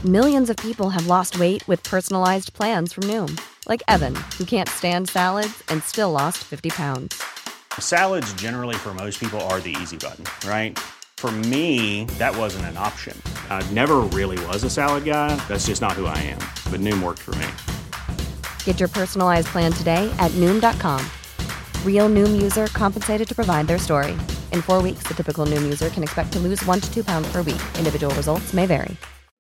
Millions of people have lost weight with personalized plans from Noom. Like Evan, who can't stand salads and still lost 50 pounds. Salads generally for most people are the easy button, right? For me, that wasn't an option. I never really was a salad guy. That's just not who I am. But Noom worked for me. Get your personalized plan today at Noom.com. Real Noom user compensated to provide their story. In 4 weeks, the typical Noom user can expect to lose 1 to 2 pounds per week. Individual results may vary.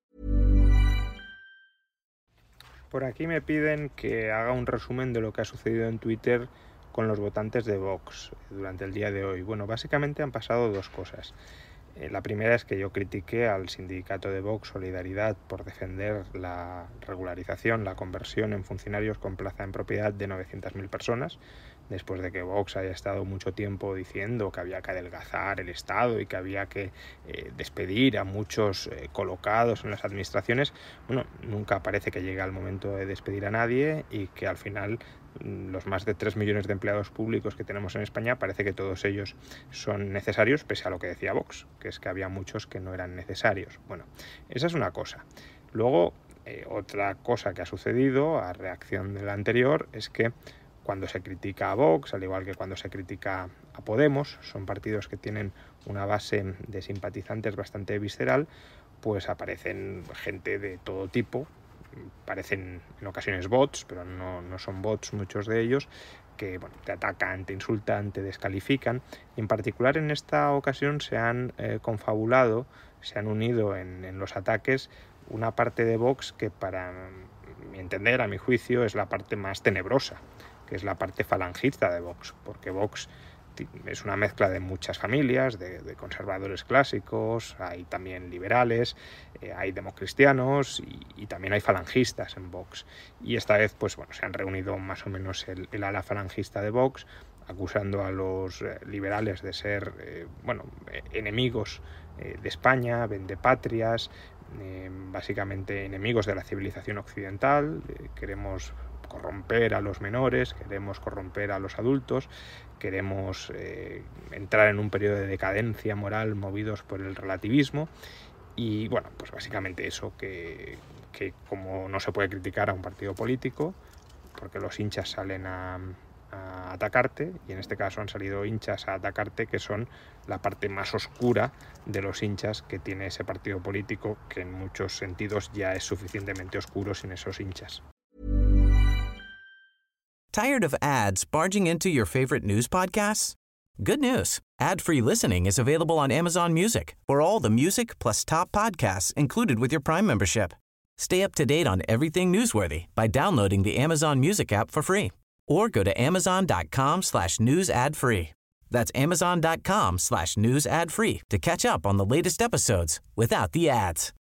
Por aquí me piden que haga un resumen de lo que ha sucedido en Twitter con los votantes de Vox durante el día de hoy. Bueno, básicamente han pasado dos cosas. La primera es que yo critiqué al sindicato de Vox Solidaridad por defender la regularización, la conversión en funcionarios con plaza en propiedad de 900.000 personas, después de que Vox haya estado mucho tiempo diciendo que había que adelgazar el Estado y que había que despedir a muchos colocados en las administraciones. Bueno, nunca parece que llegue el momento de despedir a nadie y que al final los más de 3 millones de empleados públicos que tenemos en España parece que todos ellos son necesarios, pese a lo que decía Vox, que es que había muchos que no eran necesarios. Bueno, esa es una cosa. Luego, otra cosa que ha sucedido a reacción de la anterior es que cuando se critica a Vox, al igual que cuando se critica a Podemos, son partidos que tienen una base de simpatizantes bastante visceral, pues aparecen gente de todo tipo. Parecen en ocasiones bots, pero no son bots muchos de ellos, que bueno, te atacan, te insultan, te descalifican. Y en particular en esta ocasión se han confabulado, se han unido en los ataques una parte de Vox que, para mi entender, a mi juicio, es la parte más tenebrosa, que es la parte falangista de Vox, porque Vox es una mezcla de muchas familias, de conservadores clásicos, hay también liberales, hay democristianos y también hay falangistas en Vox. Y esta vez pues bueno, se han reunido más o menos el ala falangista de Vox, acusando a los liberales de ser enemigos de España, vendepatrias, básicamente enemigos de la civilización occidental. Queremos corromper a los menores, queremos corromper a los adultos, queremos entrar en un periodo de decadencia moral movidos por el relativismo. Y bueno, pues básicamente eso, que como no se puede criticar a un partido político, porque los hinchas salen a atacarte, y en este caso han salido hinchas a atacarte, que son la parte más oscura de los hinchas que tiene ese partido político, que en muchos sentidos ya es suficientemente oscuro sin esos hinchas. Tired of ads barging into your favorite news podcasts? Good news. Ad-free listening is available on Amazon Music for all the music plus top podcasts included with your Prime membership. Stay up to date on everything newsworthy by downloading the Amazon Music app for free or go to amazon.com/news ad free. That's amazon.com/news ad free to catch up on the latest episodes without the ads.